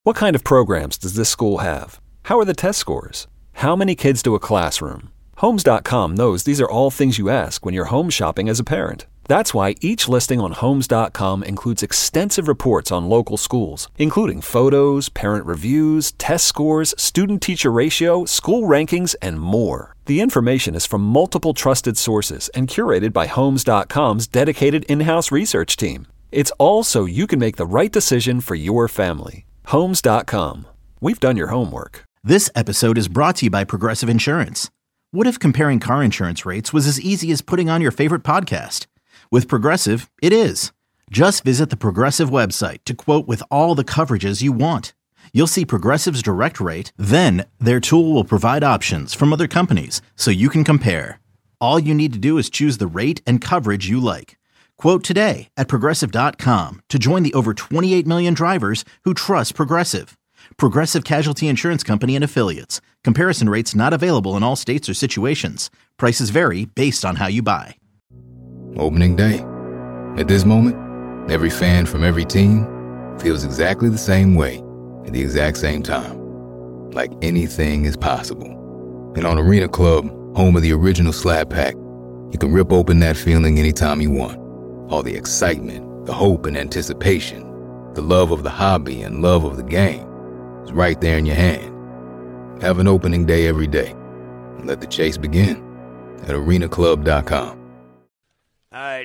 What kind of programs does this school have? How are the test scores? How many kids do a classroom? Homes.com knows these are all things you ask when you're home shopping as a parent. That's why each listing on Homes.com includes extensive reports on local schools, including photos, parent reviews, test scores, student-teacher ratio, school rankings, and more. The information is from multiple trusted sources and curated by Homes.com's dedicated in-house research team. It's all so you can make the right decision for your family. Homes.com. We've done your homework. This episode is brought to you by Progressive Insurance. What if comparing car insurance rates was as easy as putting on your favorite podcast? With Progressive, it is. Just visit the Progressive website to quote with all the coverages you want. You'll see Progressive's direct rate, then their tool will provide options from other companies so you can compare. All you need to do is choose the rate and coverage you like. Quote today at Progressive.com to join the over 28 million drivers who trust Progressive. Progressive Casualty Insurance Company and Affiliates. Comparison rates not available in all states or situations. Prices vary based on how you buy. Opening day. At this moment, every fan from every team feels exactly the same way at the exact same time. Like anything is possible. And on Arena Club, home of the original Slab Pack, you can rip open that feeling anytime you want. All the excitement, the hope and anticipation, the love of the hobby and love of the game is right there in your hand. Have an opening day every day. And let the chase begin at arenaclub.com. All right.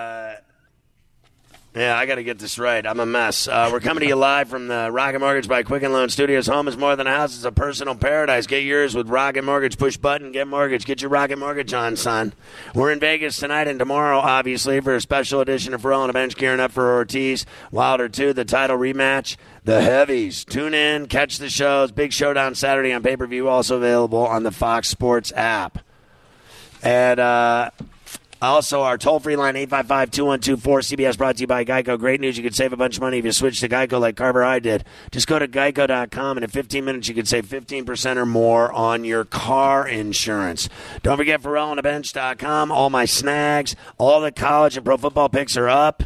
Yeah, I got to get this right. I'm a mess. We're coming to you live from the Rocket Mortgage by Quicken Loan Studios. Home is more than a house. It's a personal paradise. Get yours with Rocket Mortgage. Push button, get mortgage. Get your Rocket Mortgage on, son. We're in Vegas tonight and tomorrow, obviously, for a special edition of Ferrall on the Bench, gearing up for Ortiz. Wilder 2, the title rematch. The Heavies. Tune in, catch the shows. Big showdown Saturday on pay-per-view, also available on the Fox Sports app. And, also, our toll-free line, 855-2124-CBS, brought to you by Geico. Great news, you could save a bunch of money if you switch to Geico like Carver I did. Just go to geico.com, and in 15 minutes you could save 15% or more on your car insurance. Don't forget FerrallOnTheBench.com. All my snags, all the college and pro football picks are up.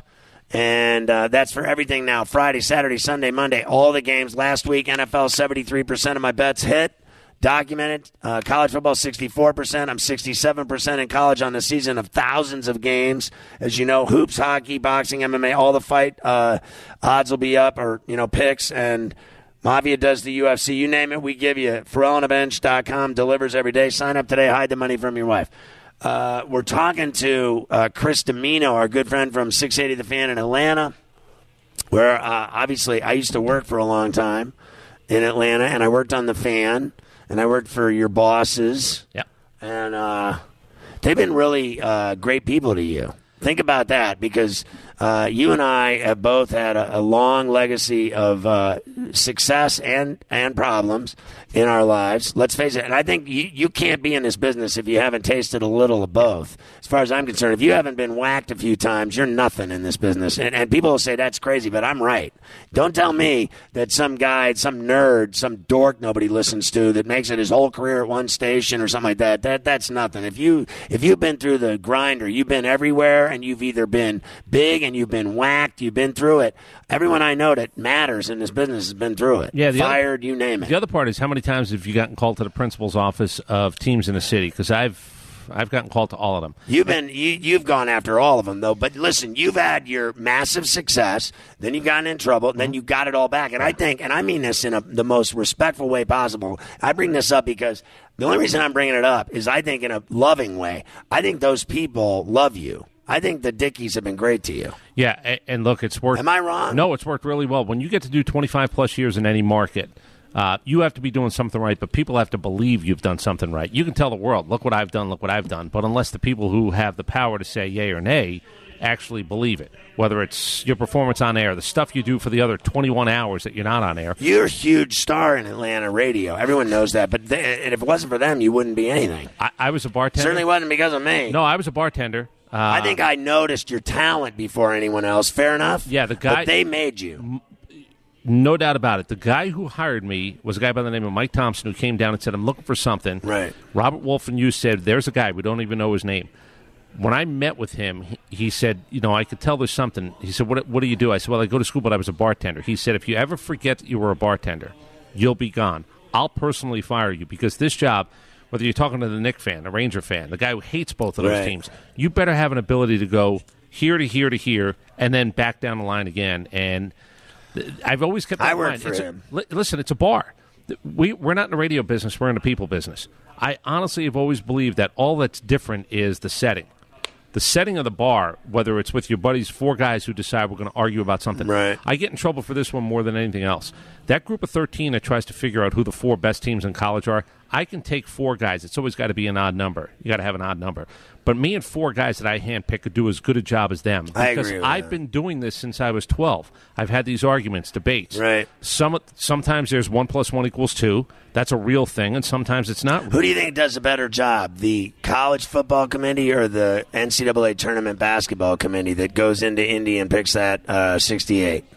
And that's for everything now. Friday, Saturday, Sunday, Monday, all the games. Last week, NFL, 73% of my bets hit. Documented. College football, 64%. I'm 67% in college on the season of thousands of games. As you know, hoops, hockey, boxing, MMA, all the fight odds will be up, or, picks. And Mafia does the UFC. You name it, we give you. FerrallOnTheBench.com delivers every day. Sign up today. Hide the money from your wife. We're talking to Chris Dimino, our good friend from 680 The Fan in Atlanta, where obviously I used to work for a long time in Atlanta, and I worked on The Fan. And I worked for your bosses. Yeah. And they've been really great people to you. Think about that, because you and I have both had a long legacy of success and problems in our lives. Let's face it. And I think you can't be in this business if you haven't tasted a little of both. As far as I'm concerned, if you haven't been whacked a few times, you're nothing in this business. And people will say that's crazy, but I'm right. Don't tell me that some guy, some nerd, some dork nobody listens to that makes it his whole career at one station or something like that. That's nothing. If you've been through the grinder, you've been everywhere, and you've either been big and you've been whacked, you've been through it. Everyone I know that matters in this business has been through it. Yeah, Fired, you name it. The other part is, how many times have you gotten called to the principal's office of teams in the city? Because I've gotten called to all of them. You've gone after all of them, though. But listen, you've had your massive success, then you've gotten in trouble, and then you got it all back. And I think, and I mean this in the most respectful way possible, I bring this up because the only reason I'm bringing it up is I think in a loving way. I think those people love you. I think the Dickies have been great to you. Yeah, and look, it's worked. Am I wrong? No, it's worked really well. When you get to do 25-plus years in any market, you have to be doing something right, but people have to believe you've done something right. You can tell the world, look what I've done, look what I've done. But unless the people who have the power to say yay or nay actually believe it, whether it's your performance on air, the stuff you do for the other 21 hours that you're not on air. You're a huge star in Atlanta radio. Everyone knows that. But and if it wasn't for them, you wouldn't be anything. I was a bartender. Certainly wasn't because of me. No, I was a bartender. I think I noticed your talent before anyone else. Fair enough? Yeah, the guy. But they made you. No doubt about it. The guy who hired me was a guy by the name of Mike Thompson, who came down and said, I'm looking for something. Right. Robert Wolf and you said, there's a guy. We don't even know his name. when I met with him, he said, I could tell there's something. He said, what do you do? I said, well, I go to school, but I was a bartender. He said, if you ever forget that you were a bartender, you'll be gone. I'll personally fire you because this job, whether you're talking to the Knicks fan, the Ranger fan, the guy who hates both of those teams, you better have an ability to go here to here to here and then back down the line again. And I've always kept that in mind. I work for him. Listen, it's a bar. We're not in the radio business. We're in the people business. I honestly have always believed that all that's different is the setting. The setting of the bar, whether it's with your buddies, 4 guys who decide we're going to argue about something. Right. I get in trouble for this one more than anything else. That group of 13 that tries to figure out who the 4 best teams in college are, I can take 4 guys. It's always got to be an odd number. You got to have an odd number. But me and 4 guys that I handpick could do as good a job as them. I because agree with I've that. been doing this since I was 12. I've had these arguments, debates. Right. Sometimes there's 1 + 1 = 2. That's a real thing, and sometimes it's not. Who do you think does a better job, the college football committee or the NCAA tournament basketball committee that goes into Indy and picks that 68?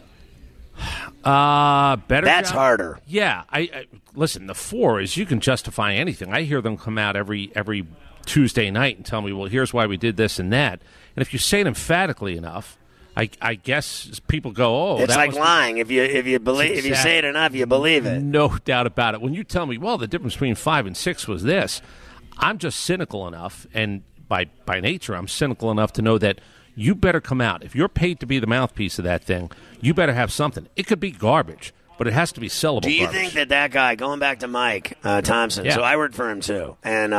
Better. That's job? harder. Yeah. I listen. The 4 is you can justify anything. I hear them come out every Tuesday night and tell me, well, here's why we did this and that. And if you say it emphatically enough, I guess people go, oh, It's that like must lying. If you believe, if you say it enough, you believe it. No doubt about it. When you tell me, well, the difference between 5 and 6 was this, I'm just cynical enough, and by nature, I'm cynical enough to know that you better come out. If you're paid to be the mouthpiece of that thing, you better have something. It could be garbage, but it has to be sellable. Do you garbage. think that guy, going back to Mike Thompson, Yeah. so I worked for him too, and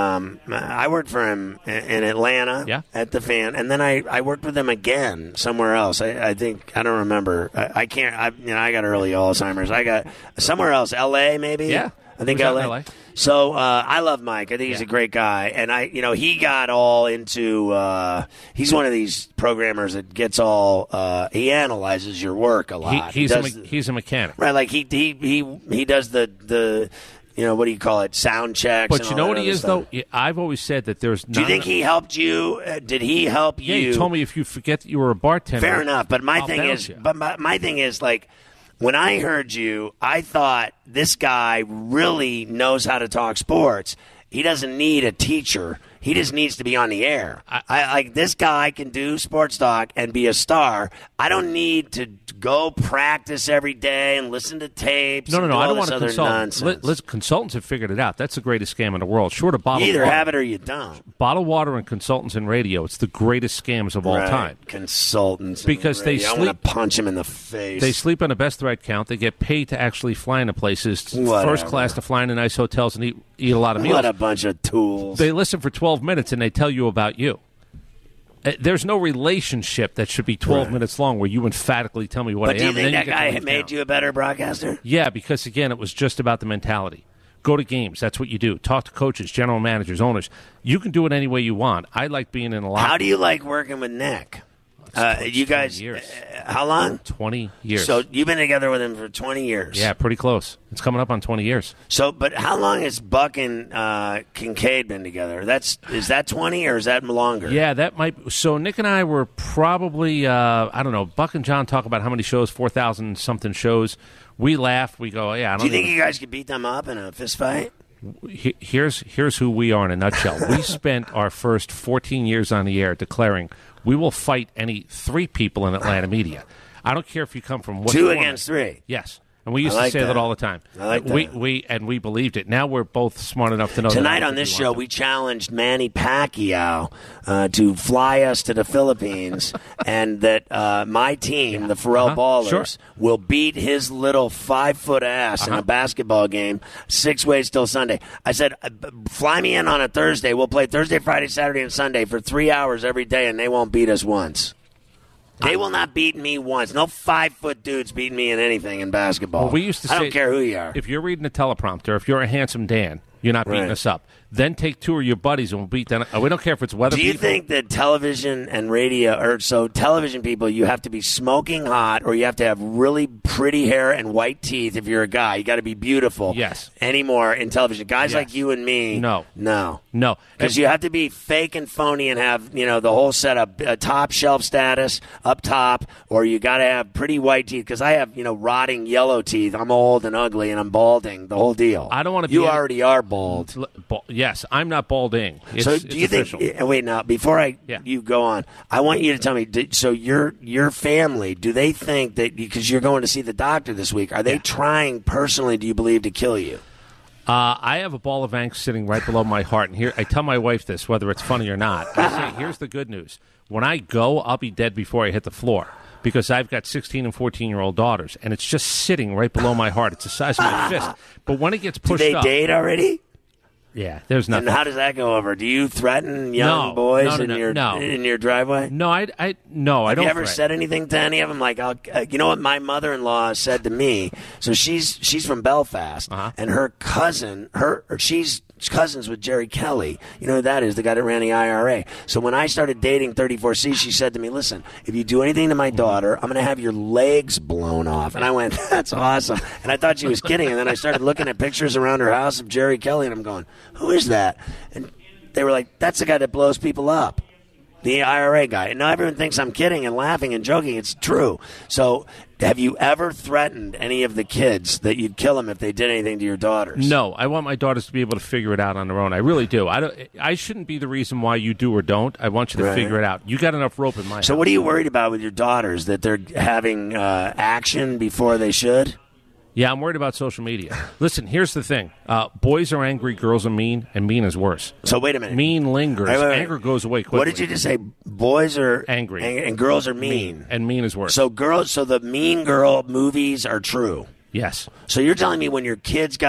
I worked for him in Atlanta at the Fan, and then I worked with him again somewhere else. I think I don't remember. I can't. I got early Alzheimer's. I got somewhere else, L.A. maybe. Yeah, I think He was out in LA. LA. So I love Mike. I think he's a great guy, and he got all into. He's one of these programmers that gets all. He analyzes your work a lot. He's a mechanic, right? Like he does the what do you call it? Sound checks. But and you all know that what he other is stuff. though. I've always said that there's. Do you think he helped you? Did he help you? Yeah, he told me if you forget that you were a bartender. Fair enough, but my I'll thing bounce is, you. my thing is like. When I heard you, I thought this guy really knows how to talk sports. He doesn't need a teacher. He just needs to be on the air. I like this guy can do sports talk and be a star. I don't need to go practice every day and listen to tapes. No. and do I all don't want this to other consult. nonsense. Listen, consultants have figured it out. That's the greatest scam in the world. Short of bottled You either water. have it or you don't. Bottled water and consultants in radio. It's the greatest scams of all Right. time. Consultants. Because they I want to punch him in the face. They sleep on a best thread count. They get paid to actually fly into places, Whatever. first class, to fly into nice hotels and eat a lot of meals. What a bunch of tools. They listen for 12 minutes and they tell you about you. There's no relationship that should be 12 minutes long where you emphatically tell me what But I do you am. think and then that get to guy leave made town. you a better broadcaster? Yeah, because, again, it was just about the mentality. Go to games. That's what you do. Talk to coaches, general managers, owners. You can do it any way you want. I like being in a lot. How do you like working with Nick? You guys, 20 years. How long? 20 years. So you've been together with him for 20 years. Yeah, pretty close. It's coming up on 20 years. So, but how long has Buck and Kincaid been together? Is that 20 or is that longer? Yeah, that might. So Nick and I were probably, I don't know, Buck and John talk about how many shows, 4,000 something shows. We laugh. We go, yeah, I don't Do you think even- you guys could beat them up in a fist fight? Here's who we are in a nutshell. We spent our first 14 years on the air declaring we will fight any 3 people in Atlanta media. I don't care if you come from what 2 format. against 3. Yes. And we used I like to say that that. all the time. I like that. We believed it. Now we're both smart enough to know Tonight that on this show, we challenged Manny Pacquiao to fly us to the Philippines, and that my team, the Pharrell Ballers, Sure. will beat his little 5-foot ass in a basketball game 6 ways till Sunday. I said, fly me in on a Thursday. We'll play Thursday, Friday, Saturday, and Sunday for 3 hours every day, and they won't beat us once. They will not beat me once. No 5-foot dudes beating me in anything in basketball. Well, we used to I say, don't care who you are. If you're reading a teleprompter, if you're a handsome Dan, you're not beating Right. us up. Then take 2 of your buddies and we'll beat them. We don't care if it's weather Do you people. think that television and radio, or so television people, you have to be smoking hot, or you have to have really pretty hair and white teeth if you're a guy? You got to be beautiful. Yes. Anymore in television, guys Yes. like you and me. No. No. And- Because you have to be fake and phony and have the whole setup, top shelf status up top, or you got to have pretty white teeth. Because I have rotting yellow teeth. I'm old and ugly and I'm balding. The whole deal. I don't wanna be You any- already are bald. Yes, I'm not balding. So do you think? Wait, now before you go on, I want you to tell me. So your family, do they think that because you're going to see the doctor this week, are they trying personally? Do you believe to kill you? I have a ball of angst sitting right below my heart, and here I tell my wife this, whether it's funny or not. I say, here's the good news: when I go, I'll be dead before I hit the floor. Because I've got 16 and 14-year-old daughters, and it's just sitting right below my heart. It's the size of my fist. But when it gets pushed up... Do they date already? Yeah, there's nothing. And how does that go over? Do you threaten young boys in your driveway? No, I don't. Have you ever said anything to any of them? Like, you know what my mother-in-law said to me? So she's from Belfast, and her cousin, she's cousins with Jerry Kelly. You know who that is, the guy that ran the IRA. So when I started dating 34C, she said to me, listen, if you do anything to my daughter, I'm going to have your legs blown off. And I went, that's awesome. And I thought she was kidding. And then I started looking at pictures around her house of Jerry Kelly, and I'm going, who is that? And they were like, that's the guy that blows people up. The IRA guy. And now everyone thinks I'm kidding and laughing and joking. It's true. So have you ever threatened any of the kids that you'd kill them if they did anything to your daughters? No. I want my daughters to be able to figure it out on their own. I really do. I shouldn't be the reason why you do or don't. I want you to figure it out. You got enough rope in my house. So what are you worried about with your daughters? That they're having action before they should? Yeah, I'm worried about social media. Listen, here's the thing. Boys are angry, girls are mean, and mean is worse. So wait a minute. Mean lingers. Wait. Anger goes away quickly. What did you just say? Boys are angry. And girls are mean. And mean is worse. So the Mean Girl movies are true. Yes. So you're telling me when your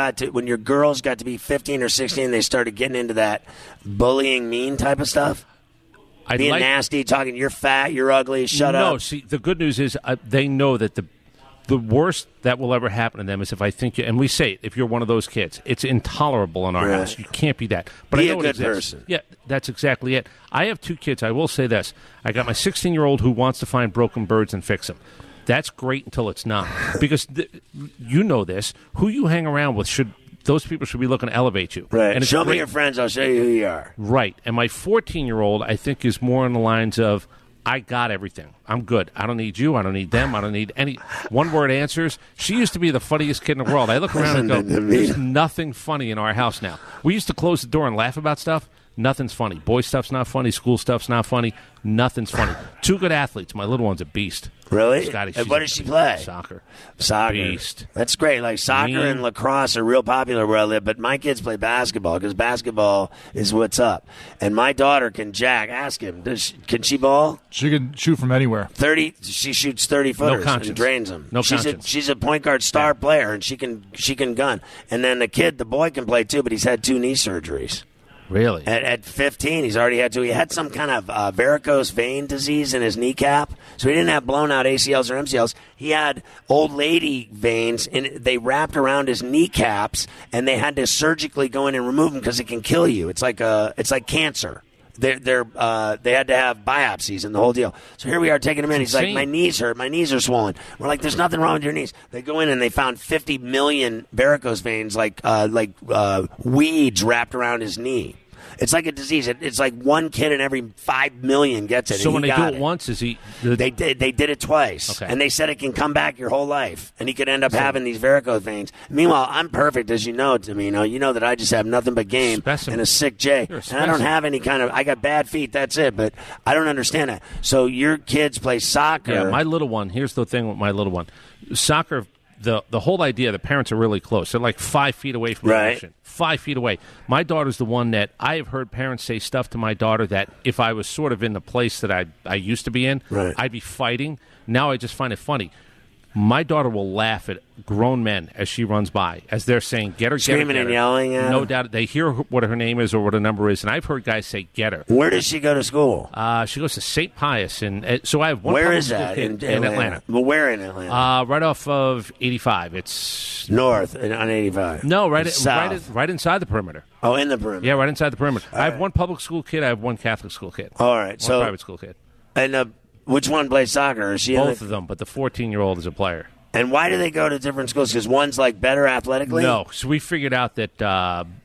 girls got to be 15 or 16, they started getting into that bullying, mean type of stuff? Being nasty, talking, you're fat, you're ugly, shut up. No, see, the good news is they know that the worst that will ever happen to them is if I think you, and we say it, if you're one of those kids, it's intolerable in our house. You can't be that. But be I know a good person. Yeah, that's exactly it. I have two kids. I will say this. I got my 16-year-old who wants to find broken birds and fix them. That's great until it's not. Because you know this. Who you hang around with those people should be looking to elevate you. Right. And show me your friends. I'll show you who you are. Right. And my 14-year-old, I think, is more on the lines of, I got everything. I'm good. I don't need you. I don't need them. I don't need any one-word answers. She used to be the funniest kid in the world. I look around and go, there's nothing funny in our house now. We used to close the door and laugh about stuff. Nothing's funny. Boy stuff's not funny. School stuff's not funny. Nothing's funny. Two good athletes. My little one's a beast. Really? Scotty, and what does she play? Soccer. Beast. That's great. Like soccer and lacrosse are real popular where I live, but my kids play basketball because basketball is what's up. And my daughter can jack. Ask him. Can she ball? She can shoot from anywhere. 30. She shoots 30-footers and drains them. She's a point guard star player, and she can gun. And then the boy can play too, but he's had 2 knee surgeries. Really? At 15, he's already had 2. He had some kind of varicose vein disease in his kneecap, so he didn't have blown out ACLs or MCLs. He had old lady veins, and they wrapped around his kneecaps, and they had to surgically go in and remove them because it can kill you. It's like cancer. They had to have biopsies and the whole deal. So here we are taking him in. He's like, my knees hurt. My knees are swollen. We're like, there's nothing wrong with your knees. They go in and they found 50 million varicose veins, like weeds wrapped around his knee. It's like a disease. It's like one kid in every 5 million gets it. So when they do it once, is he? They did it twice, and they said it can come back your whole life, and he could end up having these varicose veins. Meanwhile, I'm perfect, as you know, Tamino. You know that I just have nothing but game and a sick J, and I don't have any kind of. I got bad feet. That's it. But I don't understand that. So your kids play soccer. Yeah, my little one. Here's the thing with my little one. Soccer. The whole idea, the parents are really close. They're like 5 feet away from the action. 5 feet away. My daughter's the one that I have heard parents say stuff to my daughter that if I was sort of in the place that I used to be in, I'd be fighting. Now I just find it funny. My daughter will laugh at grown men as she runs by, as they're saying, get her, screaming and yelling at her. No doubt. They hear what her name is or what her number is, and I've heard guys say, get her. Where does she go to school? She goes to St. Pius, and so I have one. Where is that? In Atlanta. Well, where in Atlanta? Right off of 85. It's north on 85. No, right inside the perimeter. Oh, in the perimeter. Yeah, right inside the perimeter. I have one public school kid. I have one Catholic school kid. All right, one private school kid. And which one plays soccer? Is she both of them? But the 14-year-old is a player. And why do they go to different schools? Because one's like better athletically? No. So we figured out that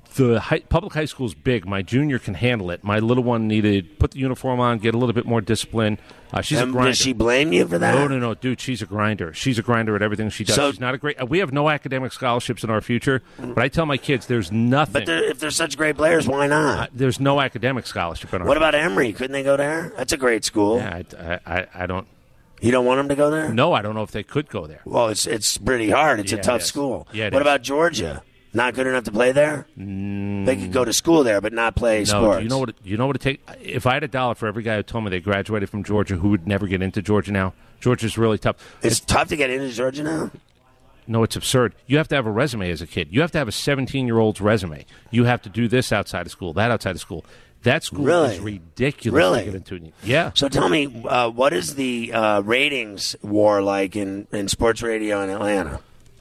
Public high school is big. My junior can handle it. My little one needed put the uniform on, get a little bit more discipline. She's a grinder. Does she blame you for that? No, dude. She's a grinder. She's a grinder at everything she does. So, she's not a great. We have no academic scholarships in our future, but I tell my kids there's nothing. But if they're such great players, why not? There's no academic scholarship in our. What about Emory? Couldn't they go there? That's a great school. Yeah, I don't. You don't want them to go there? No, I don't know if they could go there. Well, it's pretty hard. It's a tough school. Yeah, what about Georgia? Not good enough to play there? They could go to school there, but not play sports. You know what it take? If I had $1 for every guy who told me they graduated from Georgia who would never get into Georgia now, Georgia's really tough. It's tough to get into Georgia now? No, it's absurd. You have to have a resume as a kid. You have to have a 17-year-old's resume. You have to do this outside of school, that outside of school. That school is ridiculous to get into. Yeah. So tell me, what is the ratings war like in sports radio in Atlanta?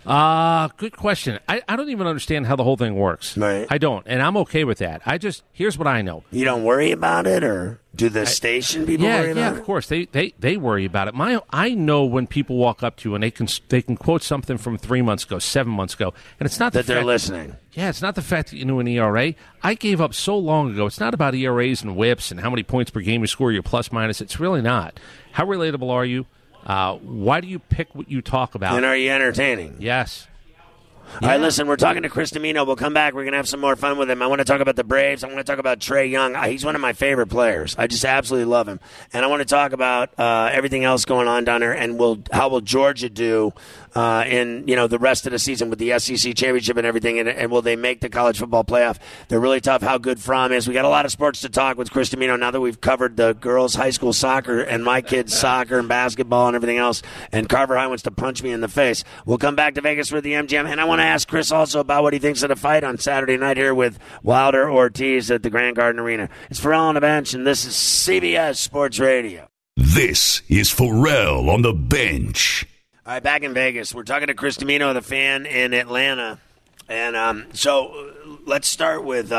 Good question. I don't even understand how the whole thing works. Right. I don't, and I'm okay with that. Here's what I know. You don't worry about it, or do the station people worry about it? Yeah, of course. They worry about it. I know when people walk up to you and they can quote something from 3 months ago, 7 months ago, and it's not that they're listening. Yeah, it's not the fact that you knew an ERA. I gave up so long ago. It's not about ERAs and whips and how many points per game you score, your plus minus. It's really not. How relatable are you? Why do you pick what you talk about? And are you entertaining? Yes. All right, listen, we're talking to Chris Dimino. We'll come back. We're going to have some more fun with him. I want to talk about the Braves. I want to talk about Trae Young. He's one of my favorite players. I just absolutely love him. And I want to talk about everything else going on down there, and how will Georgia do in the rest of the season with the SEC championship and everything, and will they make the college football playoff? They're really tough. How good Fromm is. We got a lot of sports to talk with Chris Dimino now that we've covered the girls' high school soccer and my kids' soccer and basketball and everything else, and Carver High wants to punch me in the face. We'll come back to Vegas for the MGM, and I want to ask Chris also about what he thinks of the fight on Saturday night here with Wilder Ortiz at the Grand Garden Arena. It's Pharrell on the bench, and this is CBS Sports Radio. This is Pharrell on the bench. All right, back in Vegas. We're talking to Chris Dimino, the fan in Atlanta. And so let's start with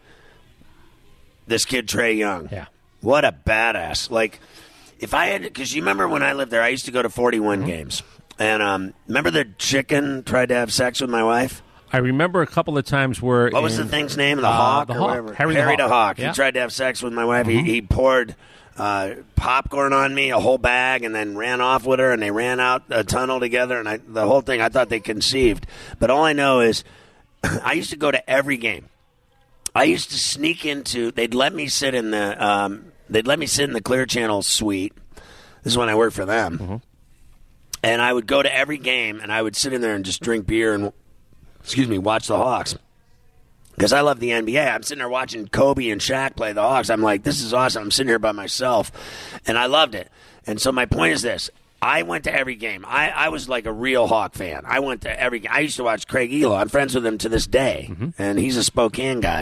this kid, Trae Young. Yeah. What a badass. Like, if I had, because you remember when I lived there, I used to go to 41 games. And remember the chicken tried to have sex with my wife? I remember a couple of times where... What was the thing's name? The Hawk? The or Hawk. whatever? Harry the Hawk. Yeah. He tried to have sex with my wife. He poured popcorn on me, a whole bag, and then ran off with her, and they ran out a tunnel together, and the whole thing, I thought they conceived. But all I know is I used to go to every game. I used to sneak into... They'd let me sit in the Clear Channel suite. This is when I worked for them. Mm-hmm. And I would go to every game, and I would sit in there and just drink beer and, watch the Hawks. Because I love the NBA. I'm sitting there watching Kobe and Shaq play the Hawks. I'm like, this is awesome. I'm sitting here by myself. And I loved it. And so my point is this. I went to every game. I was like a real Hawk fan. I went to every game. I used to watch Craig Elo. I'm friends with him to this day. Mm-hmm. And he's a Spokane guy.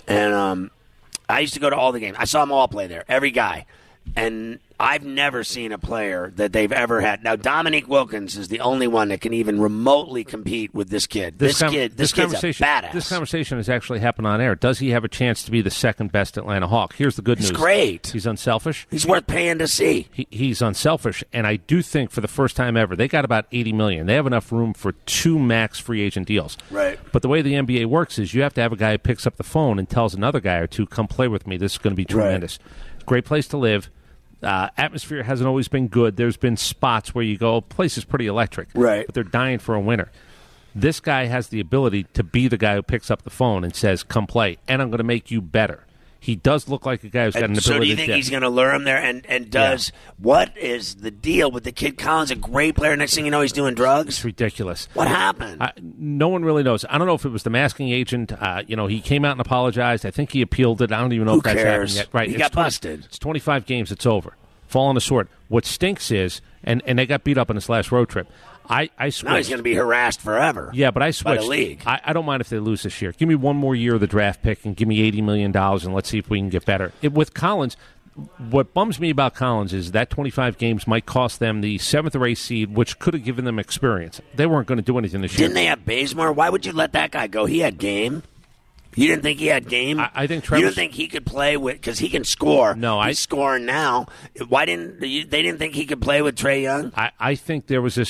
And I used to go to all the games. I saw them all play there, every guy. And I've never seen a player that they've ever had. Now, Dominique Wilkins is the only one that can even remotely compete with this kid. This kid's a badass. This conversation has actually happened on air. Does he have a chance to be the second best Atlanta Hawk? Here's the good news. He's great. He's unselfish. He's worth paying to see. He's unselfish, and I do think for the first time ever, they got about $80 million. They have enough room for 2 max free agent deals. Right. But the way the NBA works is you have to have a guy who picks up the phone and tells another guy or two, come play with me. This is going to be tremendous. Right. Great place to live. Atmosphere hasn't always been good. There's been spots where you go, place is pretty electric. Right. But they're dying for a winner. This guy has the ability to be the guy who picks up the phone and says, come play, and I'm going to make you better. He does look like a guy who's got an ability. So do you think he's going to lure him there? And does what is the deal with the kid Collins? A great player. Next thing you know, he's doing drugs. It's ridiculous. What happened? No one really knows. I don't know if it was the masking agent. He came out and apologized. I think he appealed it. I don't even know if that's happened yet. Right? He got busted. It's 25 games. It's over. Fall on the sword. What stinks is, and they got beat up on this last road trip. I switched. Now he's going to be harassed forever. Yeah, but I switched. By the league. I don't mind if they lose this year. Give me one more year of the draft pick and give me $80 million, and let's see if we can get better. With Collins, what bums me about Collins is that 25 games might cost them the 7th or 8th seed, which could have given them experience. They weren't going to do anything this year. Didn't they have Bazemore? Why would you let that guy go? He had game. You didn't think he had game? I think Travis... You didn't think he could play with... Because he can score. No, He's scoring now. Why didn't... They didn't think he could play with Trae Young? I think there was this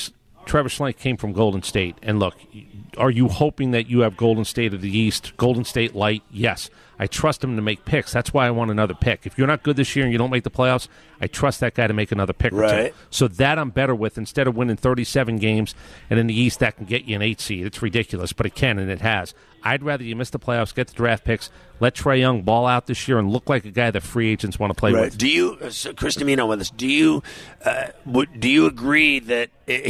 Trevor Schlenk came from Golden State. And look, are you hoping that you have Golden State of the East, Golden State light? Yes. I trust him to make picks. That's why I want another pick. If you're not good this year and you don't make the playoffs, I trust that guy to make another pick or two. So that I'm better with instead of winning 37 games, and in the East that can get you an 8 seed. It's ridiculous, but it can, and it has. I'd rather you miss the playoffs, get the draft picks, let Trae Young ball out this year and look like a guy that free agents want to play with. Do you, Chris Dimino with us, do you agree that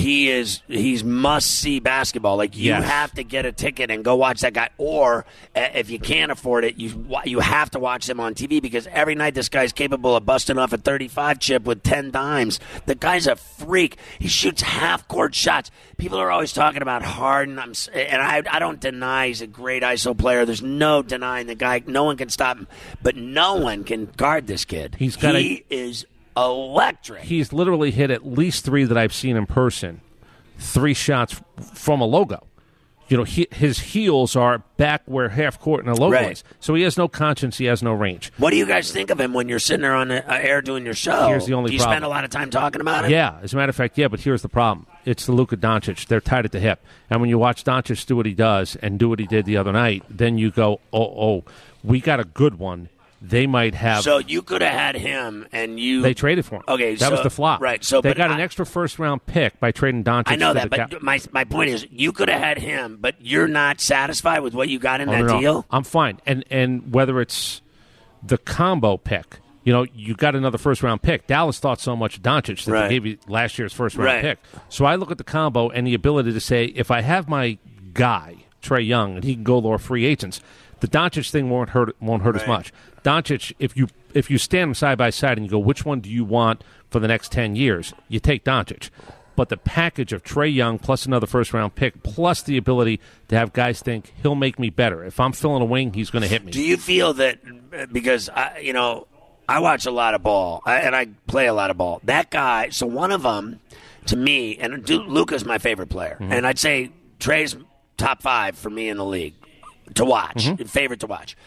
he's must-see basketball? Like, you have to get a ticket and go watch that guy, or if you can't afford it, you have to watch him on TV, because every night this guy's capable of busting off a 35 chip with 10 dimes. The guy's a freak. He shoots half-court shots. People are always talking about Harden, and I don't deny he's a great ISO player. There's no denying the guy. No one can stop him, but no one can guard this kid. He is electric. He's literally hit at least 3 that I've seen in person, 3 shots from a logo. You know, his heels are back where half court in a logo is. So he has no conscience. He has no range. What do you guys think of him when you're sitting there on the air doing your show? Here's the only problem. Do you spend a lot of time talking about it? Yeah, as a matter of fact, yeah, but here's the problem. It's the Luka Doncic. They're tied at the hip. And when you watch Doncic do what he does and do what he did the other night, then you go, oh, we got a good one. They might have. So you could have had him, and they traded for him. Okay, that was the flop. Right. So they got an extra first-round pick by trading Doncic. I know that, but my point is, you could have had him, but you're not satisfied with what you got in that deal. I'm fine, and whether it's the combo pick, you know, you got another first-round pick. Dallas thought so much of Doncic that they gave you last year's first-round pick. So I look at the combo and the ability to say, if I have my guy Trae Young and he can go lower free agents, the Doncic thing won't hurt as much. Doncic, if you stand them side by side and you go, which one do you want for the next 10 years? You take Doncic. But the package of Trae Young plus another first-round pick plus the ability to have guys think he'll make me better. If I'm filling a wing, he's going to hit me. Do you feel that, because, I watch a lot of ball, and I play a lot of ball. That guy, so one of them, to me, and Luka's my favorite player, and I'd say Trae's top 5 for me in the league to watch, favorite to watch.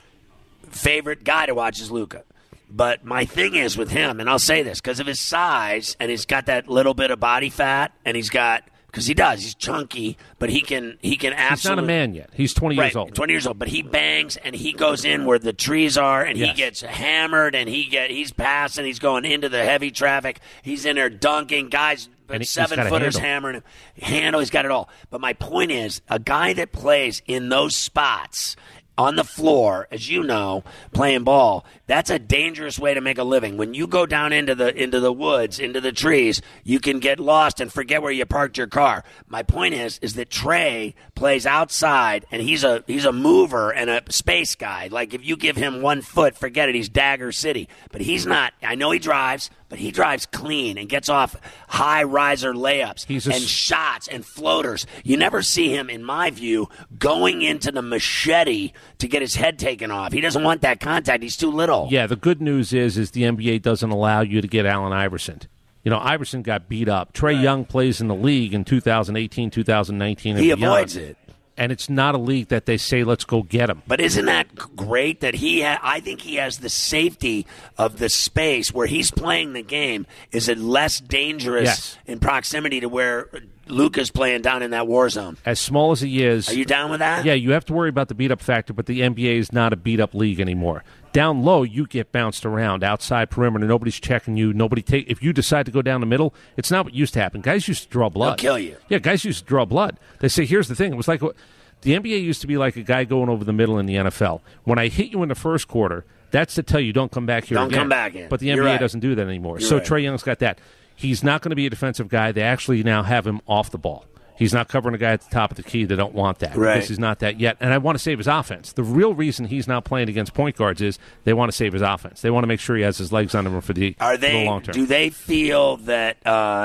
Favorite guy to watch is Luka. But my thing is with him, and I'll say this, because of his size, and he's got that little bit of body fat, and he's got, because he's chunky, but he can absolutely. He's not a man yet. He's 20 years old. 20 years old, but he bangs, and he goes in where the trees are, and he gets hammered, and he's passing, he's going into the heavy traffic, he's in there dunking, guys. But 7-footers hammering him. He's got it all. But my point is, a guy that plays in those spots on the floor, as you know, playing ball, that's a dangerous way to make a living. When you go down into the woods, into the trees, you can get lost and forget where you parked your car. My point is that Trae plays outside, and he's a mover and a space guy. Like, if you give him 1 foot, forget it, he's Dagger City. But he's not. I know he drives, but he drives clean and gets off high riser layups and shots and floaters. You never see him, in my view, going into the machete to get his head taken off. He doesn't want that contact. He's too little. Yeah, the good news is the NBA doesn't allow you to get Allen Iverson. You know, Iverson got beat up. Trae Young plays in the league in 2018, 2019, and he beyond. Avoids it. And it's not a league that they say, let's go get him. But isn't that great that I think he has the safety of the space where he's playing the game. Is it less dangerous in proximity to where Luka's playing down in that war zone? As small as he is. Are you down with that? Yeah, you have to worry about the beat-up factor, but the NBA is not a beat-up league anymore. Down low, you get bounced around. Outside perimeter, nobody's checking you. If you decide to go down the middle, it's not what used to happen. Guys used to draw blood. They'll kill you. Yeah, guys used to draw blood. They say, here's the thing. It was like the NBA used to be like a guy going over the middle in the NFL. When I hit you in the first quarter, that's to tell you don't come back here again. Don't come back in. But the NBA doesn't do that anymore. So Trae Young's got that. He's not going to be a defensive guy. They actually now have him off the ball. He's not covering a guy at the top of the key. They don't want that because he's not that yet. And I want to save his offense. The real reason he's not playing against point guards is they want to save his offense. They want to make sure he has his legs under him for the long term. Do they feel that?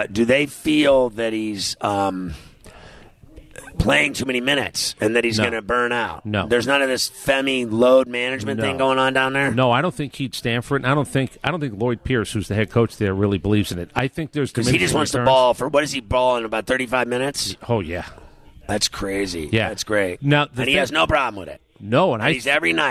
He's playing too many minutes and that he's going to burn out? No. There's none of this Femi load management thing going on down there? No, I don't think he'd stand for it. And I don't think Lloyd Pierce, who's the head coach there, really believes in it. I think there's because he just wants to ball for, what is he balling, about 35 minutes? Oh, yeah. That's crazy. Yeah. That's great. Now, and he has no problem with it. No, and he's every night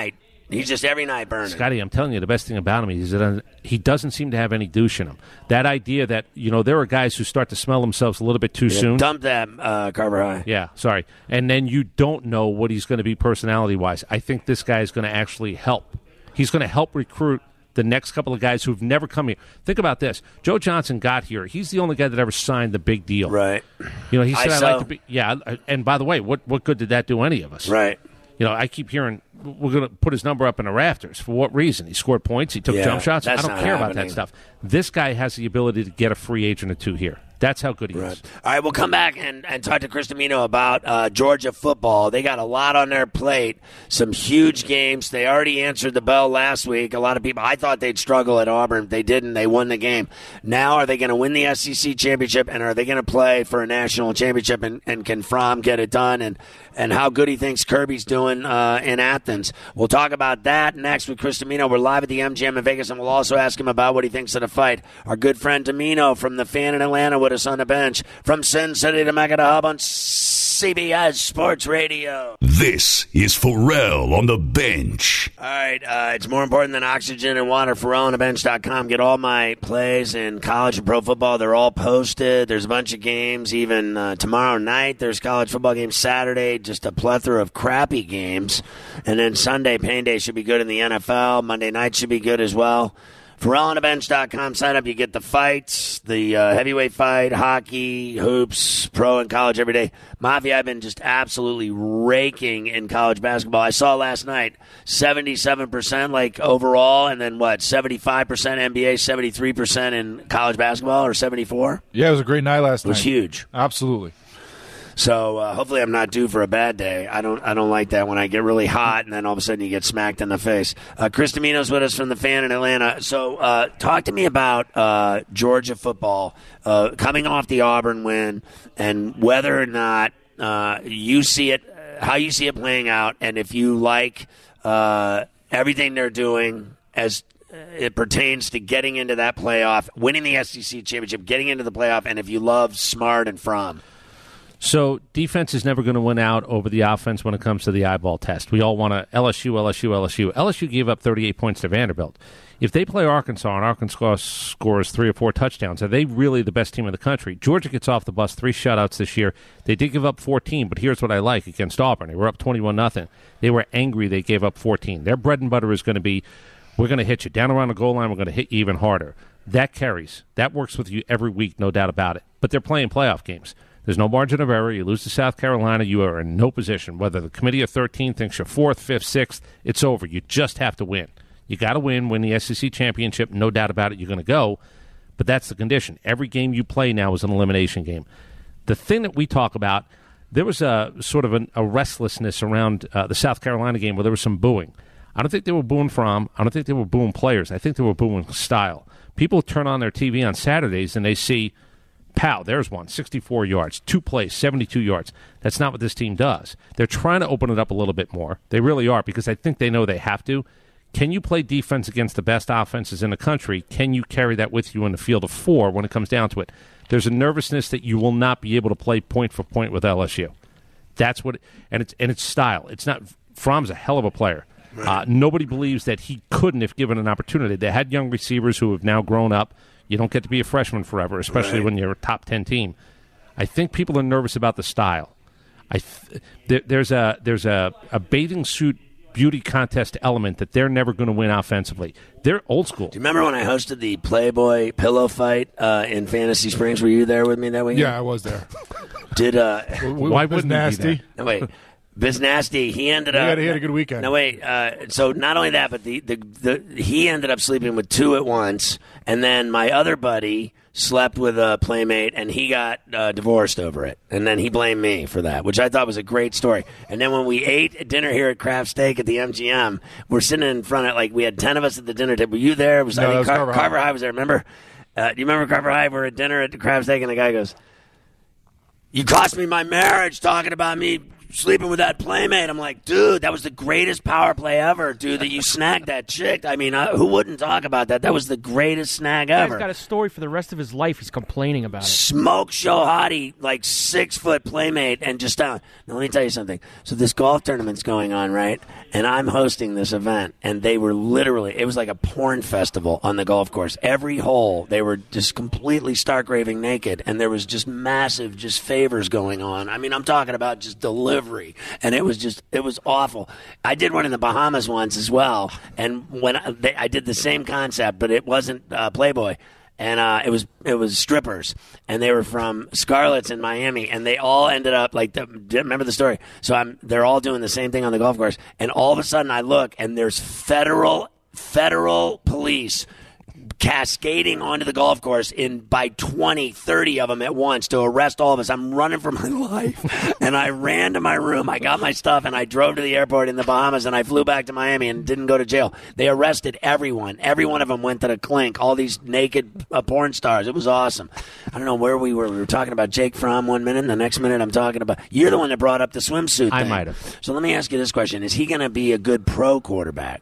He's just every night burning. Scotty, I'm telling you, the best thing about him is that he doesn't seem to have any douche in him. That idea that, there are guys who start to smell themselves a little bit too soon. Dump that, Carver High. Yeah, sorry. And then you don't know what he's going to be personality-wise. I think this guy is going to actually help. He's going to help recruit the next couple of guys who've never come here. Think about this. Joe Johnson got here. He's the only guy that ever signed the big deal. Right. He said, I like to be. Yeah, and by the way, what good did that do any of us? Right. I keep hearing we're going to put his number up in the rafters. For what reason? He scored points. He took jump shots. I don't care about that stuff. This guy has the ability to get a free agent or two here. That's how good he is. All right, we'll come back and talk to Chris Dimino about Georgia football. They got a lot on their plate, some huge games. They already answered the bell last week. A lot of people, I thought they'd struggle at Auburn. They didn't. They won the game. Now are they going to win the SEC championship, and are they going to play for a national championship, and can Fromm get it done, and how good he thinks Kirby's doing in Athens. We'll talk about that next with Chris Dimino. We're live at the MGM in Vegas, and we'll also ask him about what he thinks of the fight. Our good friend Dimino from the Fan in Atlanta with us on the bench. From Sin City to Mecca to Hub on CBS Sports Radio. This is Pharrell on the bench. All right, it's more important than oxygen and water. PharrellOnTheBench.com. Get all my plays in college and pro football. They're all posted. There's a bunch of games. Even tomorrow night, there's college football games. Saturday, just a plethora of crappy games. And then Sunday, Pain Day should be good in the NFL. Monday night should be good as well. PharrellOnTheBench.com. Sign up. You get the fights, the heavyweight fight, hockey, hoops, pro and college every day. Mafia, I've been just absolutely raking in college basketball. I saw last night 77% overall, and then 75% NBA, 73% in college basketball, or 74? Yeah, it was a great night last night. It was huge. Absolutely. So hopefully I'm not due for a bad day. I don't like that when I get really hot and then all of a sudden you get smacked in the face. Chris Dimino's with us from the Fan in Atlanta. So talk to me about Georgia football coming off the Auburn win and whether or not you see it, how you see it playing out, and if you like everything they're doing as it pertains to getting into that playoff, winning the SEC championship, getting into the playoff, and if you love Smart and Fromm. So defense is never going to win out over the offense when it comes to the eyeball test. We all want to LSU. LSU gave up 38 points to Vanderbilt. If they play Arkansas and Arkansas scores 3 or 4 touchdowns, are they really the best team in the country? Georgia gets off the bus, 3 shutouts this year. They did give up 14, but here's what I like against Auburn. They were up 21-0. They were angry they gave up 14. Their bread and butter is going to be, we're going to hit you down around the goal line, we're going to hit you even harder. That carries. That works with you every week, no doubt about it. But they're playing playoff games. There's no margin of error. You lose to South Carolina, you are in no position. Whether the committee of 13 thinks you're 4th, 5th, 6th, it's over. You just have to win. You got to win the SEC championship. No doubt about it, you're going to go. But that's the condition. Every game you play now is an elimination game. The thing that we talk about, there was a sort of a restlessness around the South Carolina game where there was some booing. I don't think they were booing Fromm. I don't think they were booing players. I think they were booing style. People turn on their TV on Saturdays and they see, pow, there's one, 64 yards, 2 plays, 72 yards. That's not what this team does. They're trying to open it up a little bit more. They really are, because I think they know they have to. Can you play defense against the best offenses in the country? Can you carry that with you in the field of 4 when it comes down to it? There's a nervousness that you will not be able to play point for point with LSU. That's what, and it's style. It's not. Fromm's a hell of a player. Nobody believes that he couldn't if given an opportunity. They had young receivers who have now grown up. You don't get to be a freshman forever, especially when you're a top 10 team. I think people are nervous about the style. There's a bathing suit beauty contest element that they're never going to win offensively. They're old school. Do you remember when I hosted the Playboy pillow fight in Fantasy Springs? Were you there with me that weekend? Yeah, I was there. Did why wouldn't Nasty? he be no, wait. Biz Nasty, he ended up. He had a good weekend. No, wait. So not only that, but he ended up sleeping with 2 at once, and then my other buddy slept with a playmate, and he got divorced over it, and then he blamed me for that, which I thought was a great story. And then when we ate dinner here at Kraft Steak at the MGM, we're sitting in front of we had 10 of us at the dinner table. Were you there? I think Carver High was there. Remember? Do you remember Carver High? We're at dinner at the Kraft Steak, and the guy goes, "You cost me my marriage talking about me sleeping with that playmate. I'm like, dude, that was the greatest power play ever, dude, that you snagged that chick. I mean, who wouldn't talk about that? That was the greatest snag ever. He's got a story for the rest of his life. He's complaining about it. Smoke show hottie, like 6-foot playmate, and just down. Now, let me tell you something. So this golf tournament's going on, right? And I'm hosting this event, and they were literally, it was like a porn festival on the golf course. Every hole, they were just completely stark raving naked, and there was just massive just favors going on. I mean, I'm talking about just delivery, and it was awful. I did one in the Bahamas once as well, and when I did the same concept, but it wasn't Playboy. And it was strippers, and they were from Scarlett's in Miami, and they all ended up like remember the story. So they're all doing the same thing on the golf course, and all of a sudden I look, and there's federal police cascading onto the golf course by 20, 30 of them at once to arrest all of us. I'm running for my life, and I ran to my room. I got my stuff, and I drove to the airport in the Bahamas, and I flew back to Miami and didn't go to jail. They arrested everyone. Every one of them went to the clink, all these naked porn stars. It was awesome. I don't know where we were. We were talking about Jake Fromm one minute, and the next minute I'm talking about – you're the one that brought up the swimsuit thing. I might have. So let me ask you this question. Is he going to be a good pro quarterback?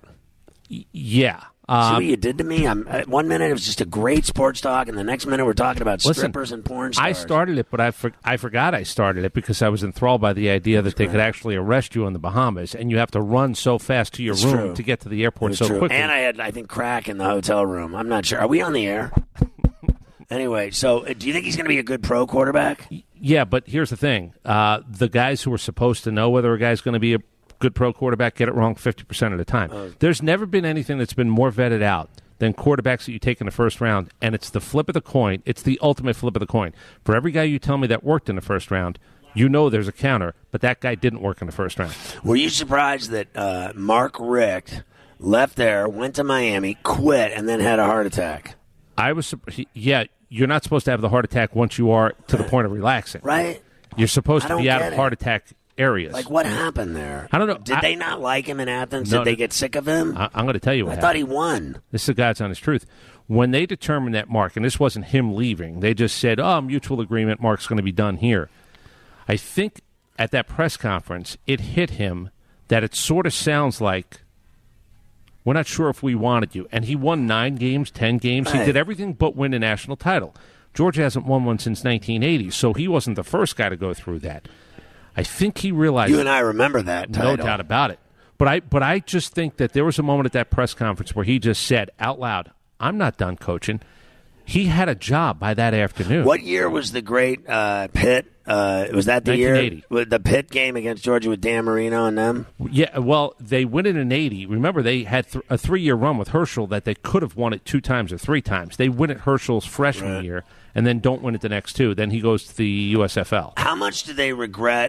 Yeah. See what you did to me? 1 minute it was just a great sports talk, and the next minute we're talking about strippers and porn stars. I started it, but I forgot I started it because I was enthralled by the idea that they could actually arrest you in the Bahamas, and you have to run so fast to your room to get to the airport so quickly. And I had, I think, crack in the hotel room. I'm not sure. Are we on the air? Anyway, so do you think he's going to be a good pro quarterback? Yeah, but here's the thing. The guys who are supposed to know whether a guy's going to be a good pro quarterback get it wrong 50% of the time. There's never been anything that's been more vetted out than quarterbacks that you take in the first round, and it's the flip of the coin. It's the ultimate flip of the coin. For every guy you tell me that worked in the first round, you know there's a counter, but that guy didn't work in the first round. Were you surprised that Mark Richt left there, went to Miami, quit, and then had a heart attack? I was yeah, you're not supposed to have the heart attack once you are to the point of relaxing. Right? You're supposed to be out of heart attack areas. Like, what happened there? I don't know. Did they not like him in Athens? Did they get sick of him? I'm going to tell you what happened. I thought he won. This is the God's honest truth. When they determined that Mark, and this wasn't him leaving, they just said, mutual agreement, Mark's going to be done here. I think at that press conference, it hit him that it sort of sounds like, we're not sure if we wanted you. And he won 9 games, 10 games. Right. He did everything but win a national title. Georgia hasn't won one since 1980, so he wasn't the first guy to go through that. I think he realized. You and I remember that title. No doubt about it. But I just think that there was a moment at that press conference where he just said out loud, I'm not done coaching. He had a job by that afternoon. What year was the great Pitt? Was that the 1980. year? With the Pitt game against Georgia with Dan Marino and them? Yeah, well, they win it in 80. Remember, they had a 3-year run with Herschel that they could have won it 2 times or 3 times. They win it Herschel's freshman year and then don't win it the next 2. Then he goes to the USFL. How much do they regret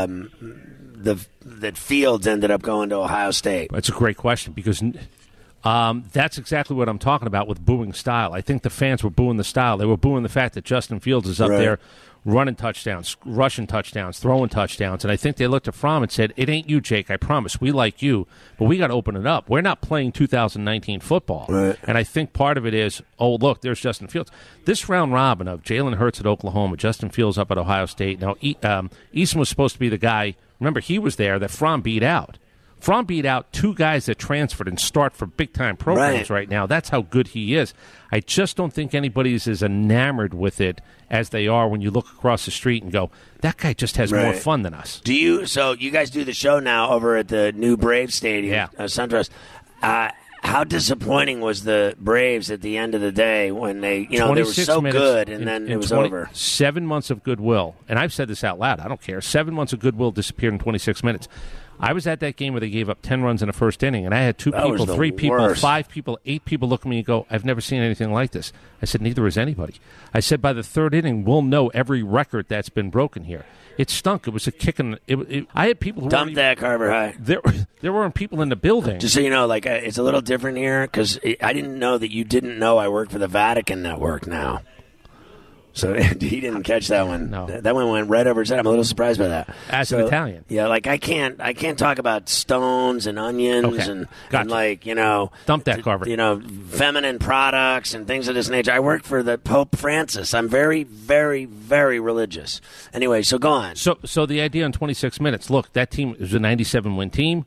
that Fields ended up going to Ohio State? That's a great question because that's exactly what I'm talking about with booing style. I think the fans were booing the style. They were booing the fact that Justin Fields is up there running touchdowns, rushing touchdowns, throwing touchdowns. And I think they looked at Fromm and said, it ain't you, Jake, I promise. We like you, but we got to open it up. We're not playing 2019 football. Right. And I think part of it is, look, there's Justin Fields. This round robin of Jalen Hurts at Oklahoma, Justin Fields up at Ohio State. Now, Eason was supposed to be the guy, remember, he was there, that Fromm beat out. Fromm beat out 2 guys that transferred and start for big-time programs right now. That's how good he is. I just don't think anybody's as enamored with it as they are when you look across the street and go, that guy just has more fun than us. So you guys do the show now over at the new Braves Stadium, SunTrust. How disappointing was the Braves at the end of the day when they were so good and then it was over? 7 months of goodwill. And I've said this out loud. I don't care. 7 months of goodwill disappeared in 26 minutes. I was at that game where they gave up 10 runs in the first inning, and I had 2 people, 3 people, 5 people, 8 people look at me and go, I've never seen anything like this. I said, neither has anybody. I said, by the 3rd inning, we'll know every record that's been broken here. It stunk. It was a kick in I had people who dumped that Carver High. There weren't people in the building. Just so you know, it's a little different here because I didn't know that you didn't know I work for the Vatican Network now. So he didn't catch that one. No. That one went right over his head. I'm a little surprised by that. As an Italian. Yeah, like I can't talk about stones and onions and like, dump that, Carver. Feminine products and things of this nature. I work for the Pope Francis. I'm very, very, very religious. Anyway, so go on. So the idea in 26 minutes, look, that team is a 97-win team.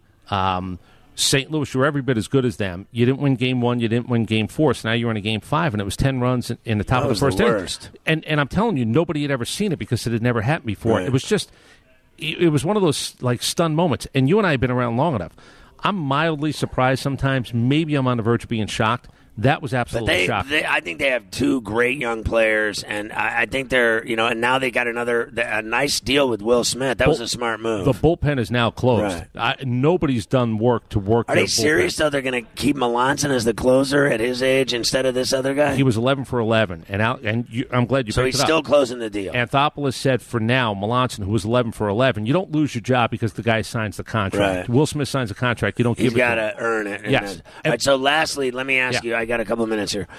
St. Louis, you're every bit as good as them. You didn't win game 1. You didn't win game 4. So now you're in a game 5, and it was 10 runs in the top of the first inning. And I'm telling you, nobody had ever seen it because it had never happened before. Right. It was just, it was one of those like stunned moments. And you and I have been around long enough. I'm mildly surprised sometimes. Maybe I'm on the verge of being shocked. That was absolutely shocking. I think they have two great young players, and I think they're, and now they got a nice deal with Will Smith. That was a smart move. The bullpen is now closed. Right. Nobody's done work to work. Are they serious, though? They're going to keep Melanson as the closer at his age instead of this other guy? He was 11 for 11, and I'm glad you so picked it up. So he's still closing the deal. Anthopoulos said for now, Melanson, who was 11 for 11, you don't lose your job because the guy signs the contract. Right. Will Smith signs the contract. You don't give it to him. He's got to earn it. Yes. All right, so lastly, let me ask you. I got a couple of minutes here.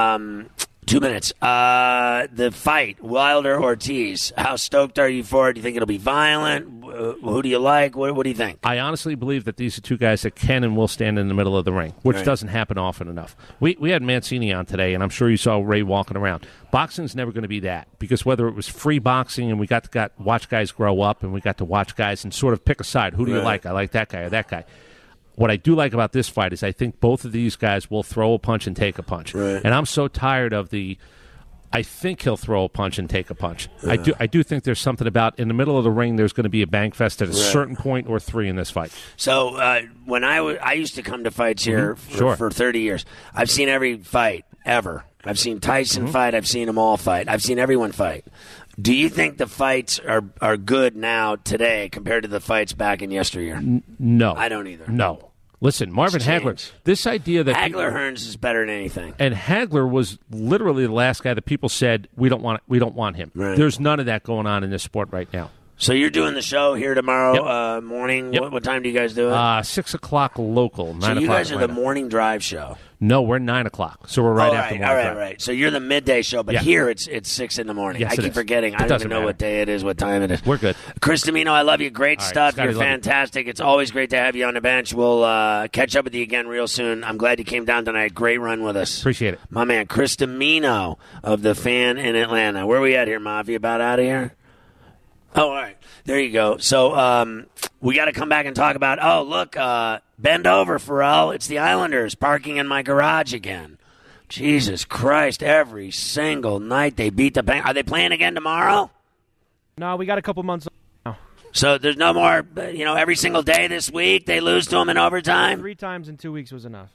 2 minutes. The fight, Wilder-Ortiz. How stoked are you for it? Do you think it'll be violent? Who do you like? What do you think? I honestly believe that these are two guys that can and will stand in the middle of the ring, which doesn't happen often enough. We had Mancini on today, and I'm sure you saw Ray walking around. Boxing's never going to be that, because whether it was free boxing and we got to watch guys grow up and we got to watch guys and sort of pick a side. Who do you like? I like that guy or that guy. What I do like about this fight is I think both of these guys will throw a punch and take a punch. Right. And I'm so tired of I think he'll throw a punch and take a punch. Yeah. I do think there's something about in the middle of the ring there's going to be a bang fest at a certain point or 3 in this fight. So when I used to come to fights here for 30 years, I've seen every fight ever. I've seen Tyson fight. I've seen them all fight. I've seen everyone fight. Do you think the fights are good now today compared to the fights back in yesteryear? No. I don't either. No. Listen, Marvin Hagler, this idea that Hagler-Hearns is better than anything. And Hagler was literally the last guy that people said, we don't want him. Right. There's none of that going on in this sport right now. So you're doing the show here tomorrow morning. Yep. What time do you guys do it? 6 o'clock local, 9 o'clock. So you guys are the morning drive show. No, we're 9 o'clock. So we're right after morning drive. Right. So you're the midday show, but here it's 6 in the morning. Yes, I keep forgetting. I don't even know what day it is, what time it is. We're good. Chris Dimino, I love you. Great stuff. Scotty, you're fantastic. It's always great to have you on the bench. We'll catch up with you again real soon. I'm glad you came down tonight. Great run with us. Appreciate it. My man, Chris Dimino of The Fan in Atlanta. Where are we at here, Mavi? About out of here? Oh, all right. There you go. So we got to come back and talk about, bend over, Pharrell. It's the Islanders parking in my garage again. Jesus Christ, every single night they beat the Penguins. Are they playing again tomorrow? No, we got a couple months now. So there's no more, every single day this week they lose to them in overtime? 3 times in 2 weeks was enough.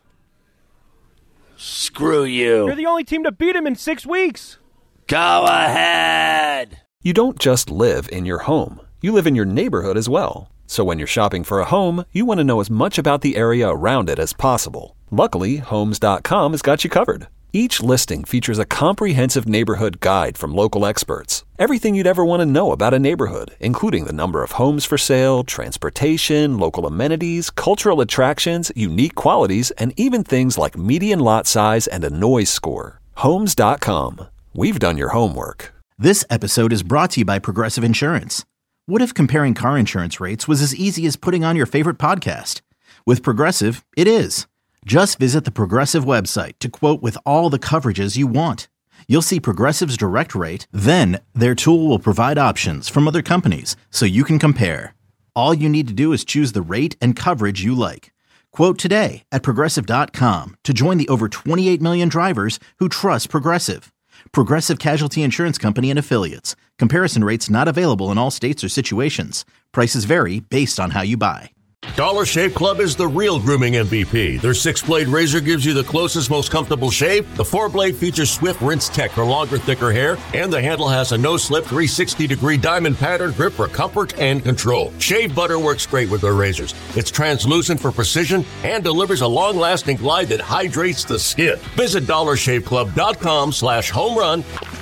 Screw you. You're the only team to beat him in 6 weeks. Go ahead. You don't just live in your home. You live in your neighborhood as well. So when you're shopping for a home, you want to know as much about the area around it as possible. Luckily, Homes.com has got you covered. Each listing features a comprehensive neighborhood guide from local experts. Everything you'd ever want to know about a neighborhood, including the number of homes for sale, transportation, local amenities, cultural attractions, unique qualities, and even things like median lot size and a noise score. Homes.com. We've done your homework. This episode is brought to you by Progressive Insurance. What if comparing car insurance rates was as easy as putting on your favorite podcast? With Progressive, it is. Just visit the Progressive website to quote with all the coverages you want. You'll see Progressive's direct rate, then their tool will provide options from other companies so you can compare. All you need to do is choose the rate and coverage you like. Quote today at Progressive.com to join the over 28 million drivers who trust Progressive. Progressive Casualty Insurance Company and Affiliates. Comparison rates not available in all states or situations. Prices vary based on how you buy. Dollar Shave Club is the real grooming MVP. Their 6-blade razor gives you the closest, most comfortable shave. The 4-blade features Swift Rinse Tech for longer, thicker hair. And the handle has a no-slip 360-degree diamond pattern grip for comfort and control. Shave butter works great with their razors. It's translucent for precision and delivers a long-lasting glide that hydrates the skin. Visit DollarShaveClub.com/homerun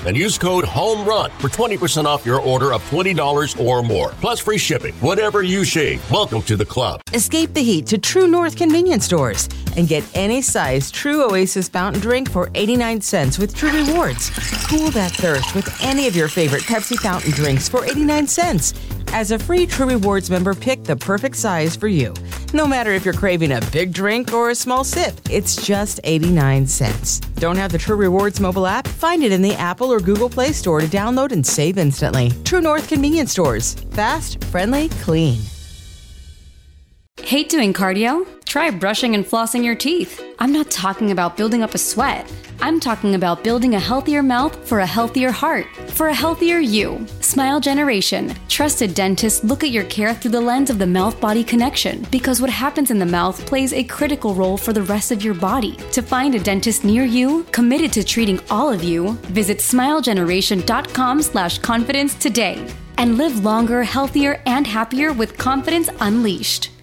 Then use code HOMERUN for 20% off your order of $20 or more. Plus free shipping. Whatever you shave. Welcome to the club. Escape the heat to True North convenience stores and get any size True Oasis fountain drink for 89 cents with True Rewards. Cool that thirst with any of your favorite Pepsi fountain drinks for 89 cents. As a free True Rewards member, pick the perfect size for you. No matter if you're craving a big drink or a small sip, it's just 89 cents. Don't have the True Rewards mobile app? Find it in the Apple or Google Play Store to download and save instantly. True North convenience stores. Fast, friendly, clean. Hate doing cardio? Try brushing and flossing your teeth. I'm not talking about building up a sweat. I'm talking about building a healthier mouth for a healthier heart, for a healthier you. Smile Generation. Trusted dentists look at your care through the lens of the mouth-body connection, because what happens in the mouth plays a critical role for the rest of your body. To find a dentist near you, committed to treating all of you, visit smilegeneration.com/confidence today and live longer, healthier, and happier with confidence unleashed.